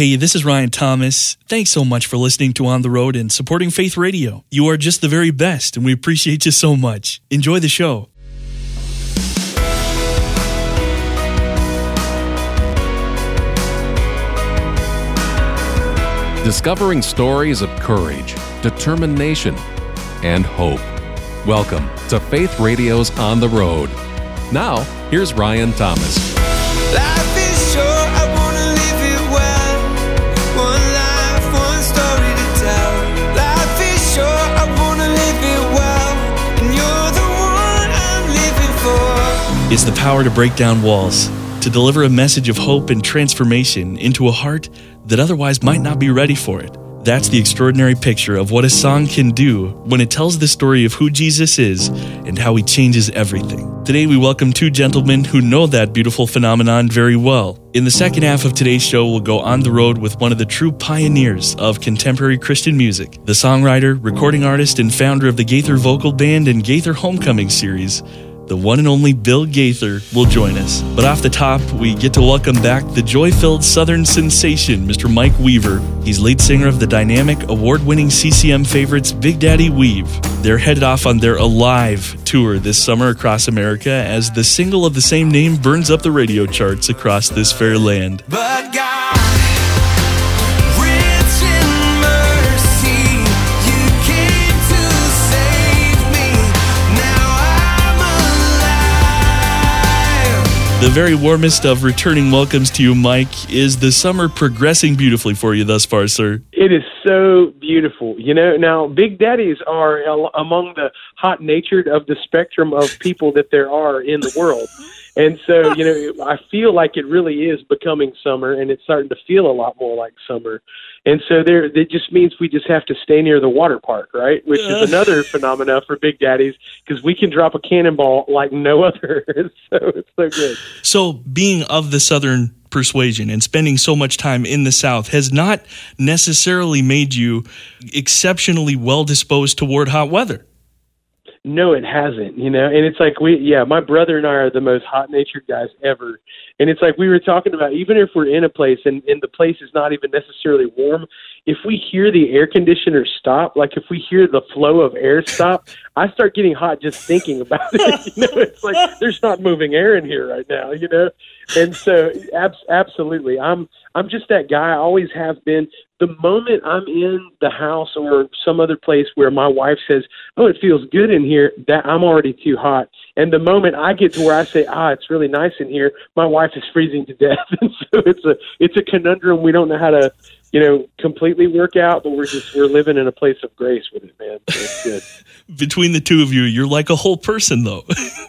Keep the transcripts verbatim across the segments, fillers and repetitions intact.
Hey, this is Ryan Thomas. Thanks so much for listening to On the Road and supporting Faith Radio. You are just the very best, and we appreciate you so much. Enjoy the show. Discovering stories of courage, determination, and hope. Welcome to Faith Radio's On the Road. Now, here's Ryan Thomas. Life is short, I want to live it well. One life, one story to tell. Life is short, I want to live it well. And you're the one I'm living for. It's the power to break down walls, to deliver a message of hope and transformation into a heart that otherwise might not be ready for it. That's the extraordinary picture of what a song can do when it tells the story of who Jesus is and how he changes everything. Today we welcome two gentlemen who know that beautiful phenomenon very well. In the second half of today's show, we'll go on the road with one of the true pioneers of contemporary Christian music, the songwriter, recording artist, and founder of the Gaither Vocal Band and Gaither Homecoming series. The one and only Bill Gaither will join us. But off the top, we get to welcome back the joy-filled Southern sensation, Mister Mike Weaver. He's lead singer of the dynamic, award-winning C C M favorites Big Daddy Weave. They're headed off on their Alive tour this summer across America as the single of the same name burns up the radio charts across this fair land. But God, rich in mercy, you came to save me. Now I'm alive. The very warmest of returning welcomes to you, Mike. Is the summer progressing beautifully for you thus far, sir? It is so beautiful. You know, now Big Daddies are al- among the hot-natured of the spectrum of people that there are in the world. And so, you know, I feel like it really is becoming summer, and it's starting to feel a lot more like summer. And so there, it just means we just have to stay near the water park, right? Which is another phenomena for Big Daddies, because we can drop a cannonball like no other. So it's so good. So being of the Southern persuasion and spending so much time in the South has not necessarily made you exceptionally well disposed toward hot weather. No, it hasn't, you know, and it's like we, yeah, my brother and I are the most hot-natured guys ever. And it's like we were talking about, even if we're in a place and, and the place is not even necessarily warm, if we hear the air conditioner stop, like if we hear the flow of air stop, I start getting hot just thinking about it. You know, it's like there's not moving air in here right now, you know? And so ab- absolutely, I'm, I'm just that guy. I always have been. The moment I'm in the house or some other place where my wife says, "Oh, it feels good in here," that I'm already too hot. And the moment I get to where I say, "Ah, it's really nice in here," my wife is freezing to death. And so it's a it's a conundrum we don't know how to, you know, completely work out, but we're just we're living in a place of grace with it, man. So it's good. Between the two of you, you're like a whole person, though.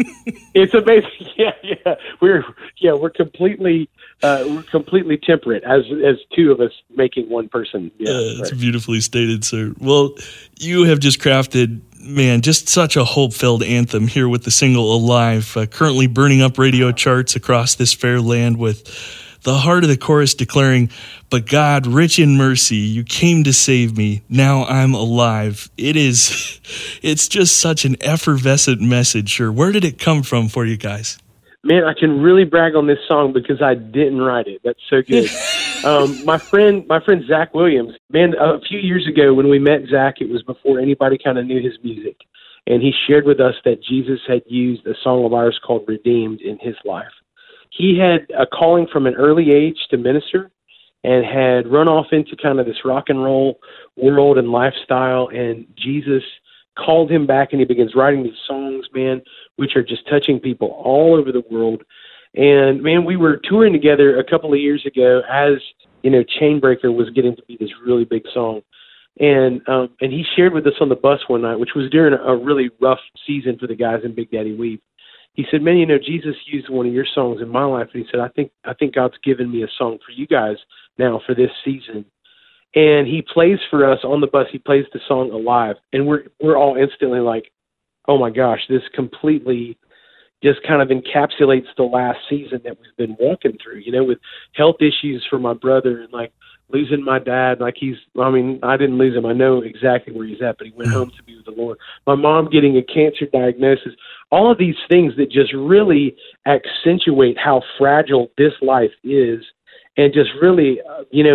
It's amazing. Yeah, yeah. We're yeah, we're completely uh, we're completely temperate as as two of us making one person. Yeah, uh, it's right. beautifully stated, sir. Well, you have just crafted, man, just such a hope-filled anthem here with the single Alive, uh, currently burning up radio charts across this fair land with the heart of the chorus declaring, "But God, rich in mercy, you came to save me. Now I'm alive." It is, it's just such an effervescent message, sir. Where did it come from for you guys? Man, I can really brag on this song because I didn't write it. That's so good. um, my friend, my friend Zach Williams, man, a few years ago when we met Zach, it was before anybody kind of knew his music. And he shared with us that Jesus had used a song of ours called Redeemed in his life. He had a calling from an early age to minister and had run off into kind of this rock and roll world and lifestyle. And Jesus called him back, and he begins writing these songs, man, which are just touching people all over the world. And, man, we were touring together a couple of years ago as, you know, Chainbreaker was getting to be this really big song. And um, and he shared with us on the bus one night, which was during a really rough season for the guys in Big Daddy Weave. He said, "Man, you know, Jesus used one of your songs in my life." And he said, I think I think God's given me a song for you guys now for this season. And he plays for us on the bus. He plays the song Alive. And we're we're all instantly like, oh, my gosh, this completely just kind of encapsulates the last season that we've been walking through, you know, with health issues for my brother and, like, losing my dad. Like, he's, I mean, I didn't lose him. I know exactly where he's at, but he went home to be with the Lord. My mom getting a cancer diagnosis. All of these things that just really accentuate how fragile this life is and just really, uh, you know,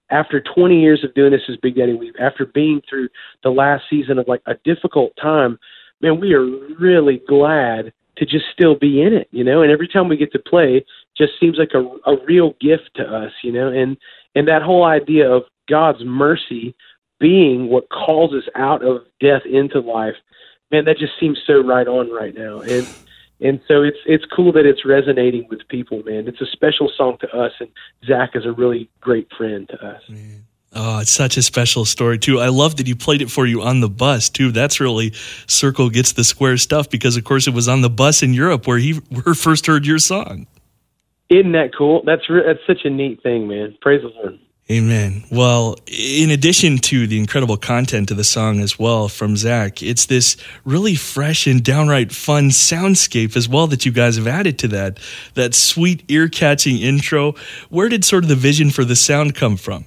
after twenty years of doing this as Big Daddy Weave, after being through the last season of like a difficult time, man, we are really glad to just still be in it, you know, and every time we get to play just seems like a, a real gift to us, you know, and, and that whole idea of God's mercy being what calls us out of death into life, man, that just seems so right on right now. And, and so it's, it's cool that it's resonating with people, man. It's a special song to us, and Zach is a really great friend to us. Man. Oh, it's such a special story, too. I love that you played it for you on the bus, too. That's really Circle Gets the Square stuff, because, of course, it was on the bus in Europe where he where first heard your song. Isn't that cool? That's re- that's such a neat thing, man. Praise the Lord. Amen. Well, in addition to the incredible content of the song as well from Zach, it's this really fresh and downright fun soundscape as well that you guys have added to that, that sweet ear-catching intro. Where did sort of the vision for the sound come from?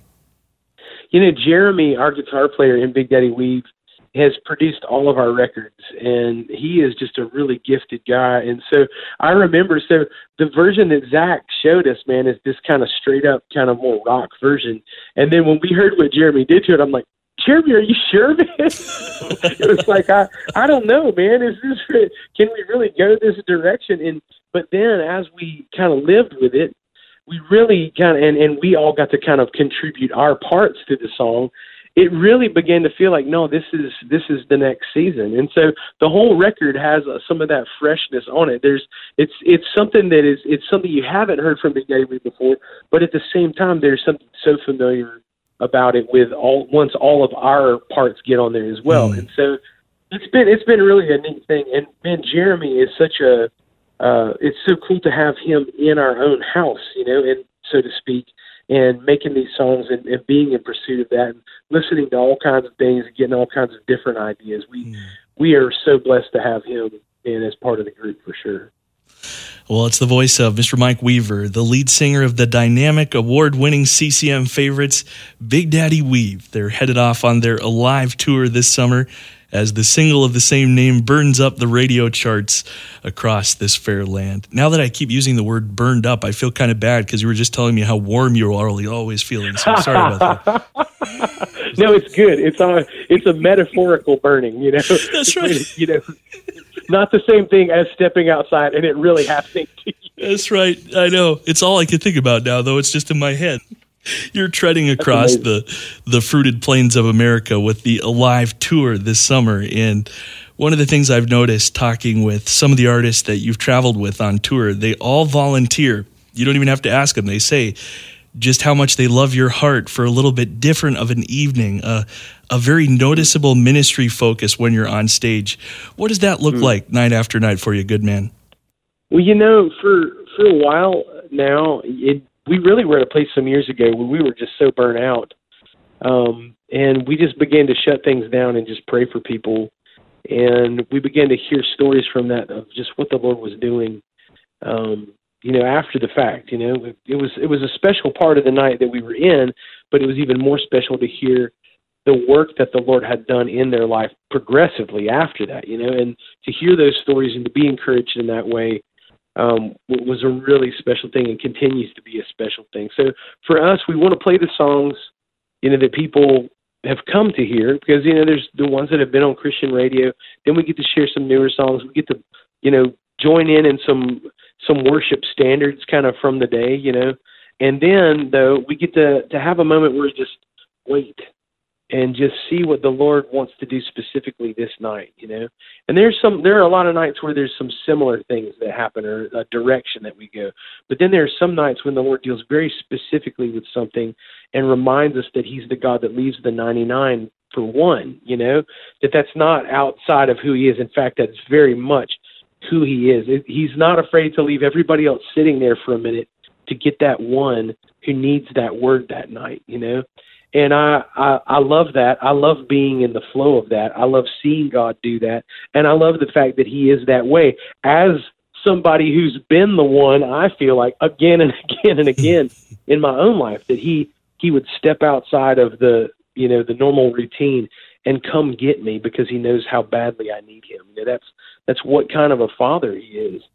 You know, Jeremy, our guitar player in Big Daddy Weave, has produced all of our records, and he is just a really gifted guy. And so I remember, so the version that Zach showed us, man, is this kind of straight up, kind of more rock version. And then when we heard what Jeremy did to it, I'm like, Jeremy, are you sure, man? It was like, I, I don't know, man. Is this, can we really go this direction? And but then as we kind of lived with it, we really kind of, and, and we all got to kind of contribute our parts to the song. It really began to feel like, no, this is this is the next season. And so the whole record has uh, some of that freshness on it. There's it's it's something that is it's something you haven't heard from Big Daddy Weave before, but at the same time, there's something so familiar about it with all once all of our parts get on there as well. Mm. And so it's been it's been really a neat thing. And man, Jeremy is such a uh, it's so cool to have him in our own house, you know, and so to speak, and making these songs and, and being in pursuit of that and listening to all kinds of things and getting all kinds of different ideas. We mm. we are so blessed to have him in as part of the group for sure. Well, it's the voice of Mister Mike Weaver, the lead singer of the dynamic, award-winning C C M favorites, Big Daddy Weave. They're headed off on their Alive tour this summer as the single of the same name burns up the radio charts across this fair land. Now that I keep using the word burned up, I feel kind of bad because you were just telling me how warm you're always feeling. So I'm sorry about that. No, it's good. It's a, it's a metaphorical burning, you know. That's right. You know, not the same thing as stepping outside and it really happening to you. That's right. I know. It's all I can think about now, though. It's just in my head. You're treading across the, the fruited plains of America with the Alive tour this summer. And one of the things I've noticed talking with some of the artists that you've traveled with on tour, they all volunteer. You don't even have to ask them. They say just how much they love your heart for a little bit different of an evening, uh, a very noticeable ministry focus when you're on stage. What does that look mm. like night after night for you, good man? Well, you know, for, for a while now, it we really were at a place some years ago where we were just so burnt out. Um, and we just began to shut things down and just pray for people. And we began to hear stories from that of just what the Lord was doing, um, you know, after the fact. You know, it, it was it was a special part of the night that we were in, but it was even more special to hear the work that the Lord had done in their life progressively after that, you know, and to hear those stories and to be encouraged in that way Um, was a really special thing and continues to be a special thing. So for us, we want to play the songs, you know, that people have come to hear because, you know, there's the ones that have been on Christian radio. Then we get to share some newer songs. We get to, you know, join in in some, some worship standards kind of from the day, you know, and then though we get to, to have a moment where we just wait and just see what the Lord wants to do specifically this night, you know. And there's some, there are a lot of nights where there's some similar things that happen or a direction that we go. But then there are some nights when the Lord deals very specifically with something and reminds us that He's the God that leaves the ninety-nine for one, you know, that that's not outside of who He is. In fact, that's very much who He is. He's not afraid to leave everybody else sitting there for a minute to get that one who needs that word that night, you know. And I, I, I love that. I love being in the flow of that. I love seeing God do that. And I love the fact that He is that way. As somebody who's been the one, I feel like, again and again and again in my own life, that he, he would step outside of the, you know, the normal routine and come get me because He knows how badly I need Him. You know, that's, that's what kind of a father He is.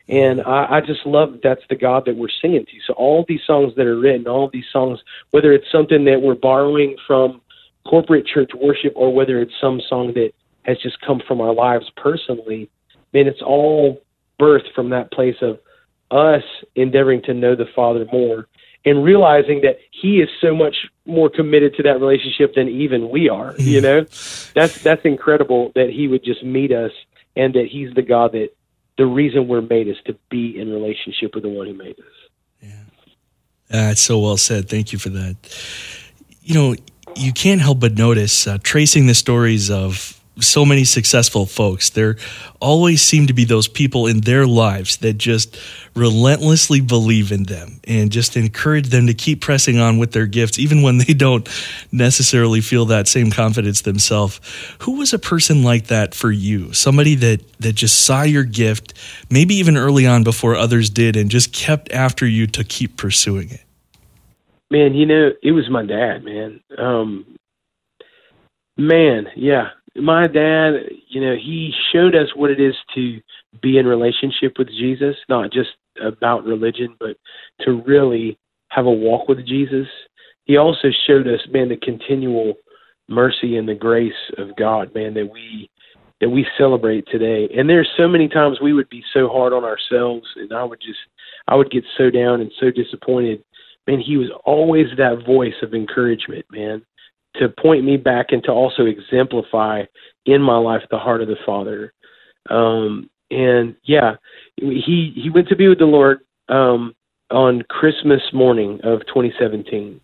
And I, I just love that that's the God that we're singing to. So all these songs that are written, all these songs, whether it's something that we're borrowing from corporate church worship or whether it's some song that has just come from our lives personally, man, it's all birthed from that place of us endeavoring to know the Father more and realizing that he is so much more committed to that relationship than even we are. Mm-hmm. You know, that's, that's incredible that he would just meet us and that he's the God that the reason we're made is to be in relationship with the one who made us. Yeah. That's so well said. Thank you for that. You know, you can't help but notice, uh, tracing the stories of so many successful folks, there always seem to be those people in their lives that just relentlessly believe in them and just encourage them to keep pressing on with their gifts, even when they don't necessarily feel that same confidence themselves. Who was a person like that for you? Somebody that, that just saw your gift, maybe even early on before others did, and just kept after you to keep pursuing it? Man, you know, it was my dad, man. Um, man, yeah. My dad, you know, he showed us what it is to be in relationship with Jesus, not just about religion, but to really have a walk with Jesus. He also showed us, man, the continual mercy and the grace of God, man, that we that we celebrate today. And there's so many times we would be so hard on ourselves, and I would just, I would get so down and so disappointed. Man, he was always that voice of encouragement, man, to point me back and to also exemplify in my life the heart of the Father. Um, and yeah, he he went to be with the Lord um, on Christmas morning of twenty seventeen.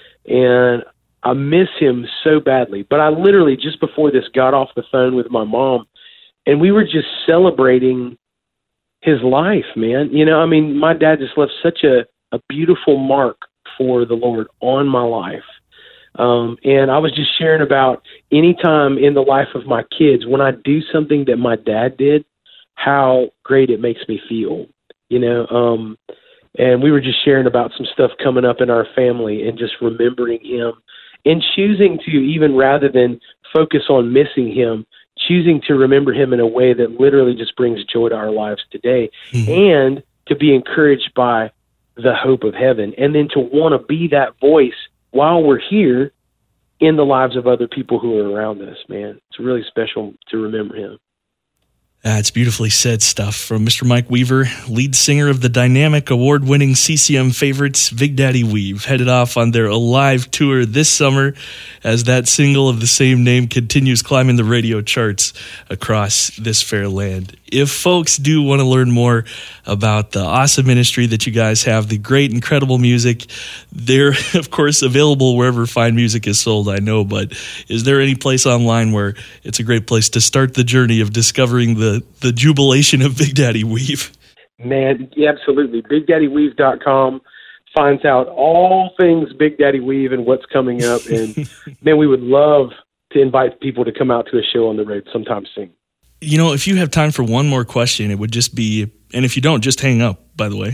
And I miss him so badly. But I literally, just before this, got off the phone with my mom, and we were just celebrating his life, man. You know, I mean, my dad just left such a, a beautiful mark for the Lord on my life. Um, and I was just sharing about any time in the life of my kids, when I do something that my dad did, how great it makes me feel, you know? Um, and we were just sharing about some stuff coming up in our family and just remembering him and choosing to, even rather than focus on missing him, choosing to remember him in a way that literally just brings joy to our lives today. Mm-hmm. And to be encouraged by the hope of heaven, and then to want to be that voice while we're here in the lives of other people who are around us, man. It's really special to remember him. That's beautifully said stuff from Mister Mike Weaver, lead singer of the dynamic, award-winning C C M favorites, Big Daddy Weave, headed off on their Alive tour this summer as that single of the same name continues climbing the radio charts across this fair land. If folks do want to learn more about the awesome ministry that you guys have, the great, incredible music, they're, of course, available wherever fine music is sold, I know, but is there any place online where it's a great place to start the journey of discovering the, the jubilation of Big Daddy Weave? Man, yeah, absolutely. Big Daddy Weave dot com finds out all things Big Daddy Weave and what's coming up. And, man, we would love to invite people to come out to a show on the road sometime soon. You know, if you have time for one more question, it would just be, and if you don't, just hang up, by the way.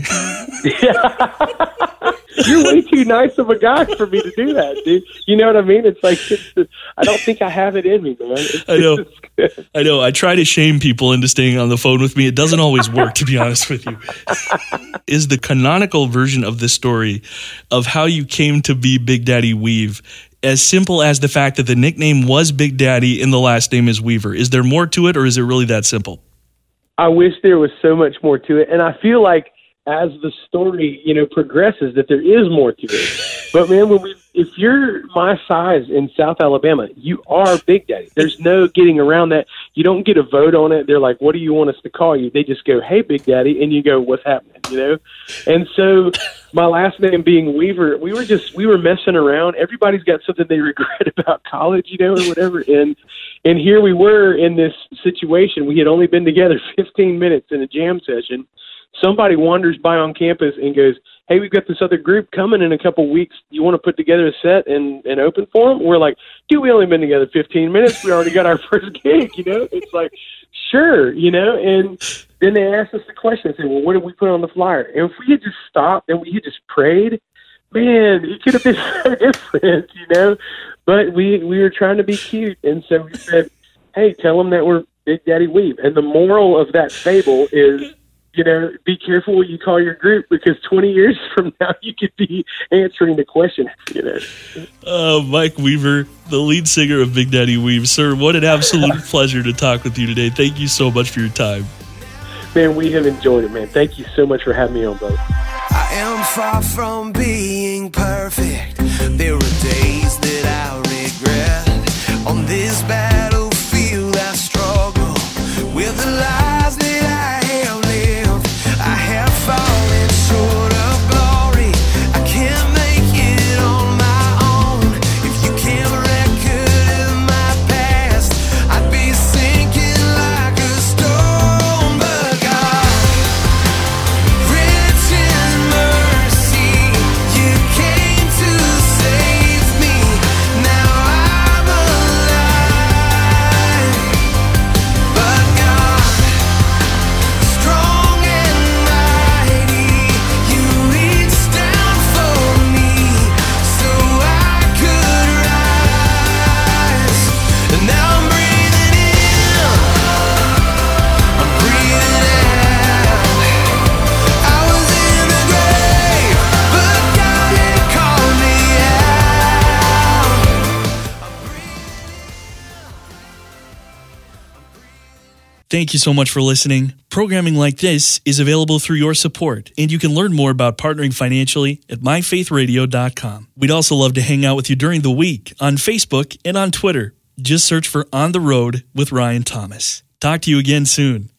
You're way too nice of a guy for me to do that, dude. You know what I mean? It's like, it's, I don't think I have it in me, man. It's, I know. I know. I try to shame people into staying on the phone with me. It doesn't always work, to be honest with you. Is the canonical version of the story of how you came to be Big Daddy Weave as simple as the fact that the nickname was Big Daddy and the last name is Weaver? Is there more to it, or is it really that simple? I wish there was so much more to it. And I feel like as the story, you know, progresses, that there is more to it. But man, when we, if you're my size in South Alabama, you are Big Daddy. There's no getting around that. You don't get a vote on it. They're like, what do you want us to call you? They just go, hey, Big Daddy. And you go, what's happening? You know? And so my last name being Weaver, we were just, we were messing around. Everybody's got something they regret about college, you know, or whatever. And, and here we were in this situation. We had only been together fifteen minutes in a jam session. Somebody wanders by on campus and goes, hey, we've got this other group coming in a couple weeks. You want to put together a set and, and open for them? We're like, dude, we only been together fifteen minutes. We already got our first gig, you know? It's like, sure, you know? And then they asked us the question. They said, well, what did we put on the flyer? And if we had just stopped and we had just prayed, man, it could have been so different, you know? But we, we were trying to be cute. And so we said, hey, tell them that we're Big Daddy Weave. And the moral of that fable is, you know, be careful what you call your group, because twenty years from now you could be answering the question, you know. Uh, Mike Weaver, the lead singer of Big Daddy Weave. Sir, what an absolute pleasure to talk with you today. Thank you so much for your time. Man, we have enjoyed it, man. Thank you so much for having me on, both. I am far from being perfect. There are days that I regret. On this battlefield I struggle with the lies that I have lived. I have fallen short of glory. I can't make it on my own. If you kept record of my past, I'd be sinking like a stone. But God, rich in mercy, you came to save me. Now I'm alive. But God, strong and mighty, you reached down for me so I could rise. And now I'm breathing in, I'm breathing out. I was in the grave, but God had called me out. Thank you so much for listening. Programming like this is available through your support, and you can learn more about partnering financially at my faith radio dot com. We'd also love to hang out with you during the week on Facebook and on Twitter. Just search for On the Road with Ryan Thomas. Talk to you again soon.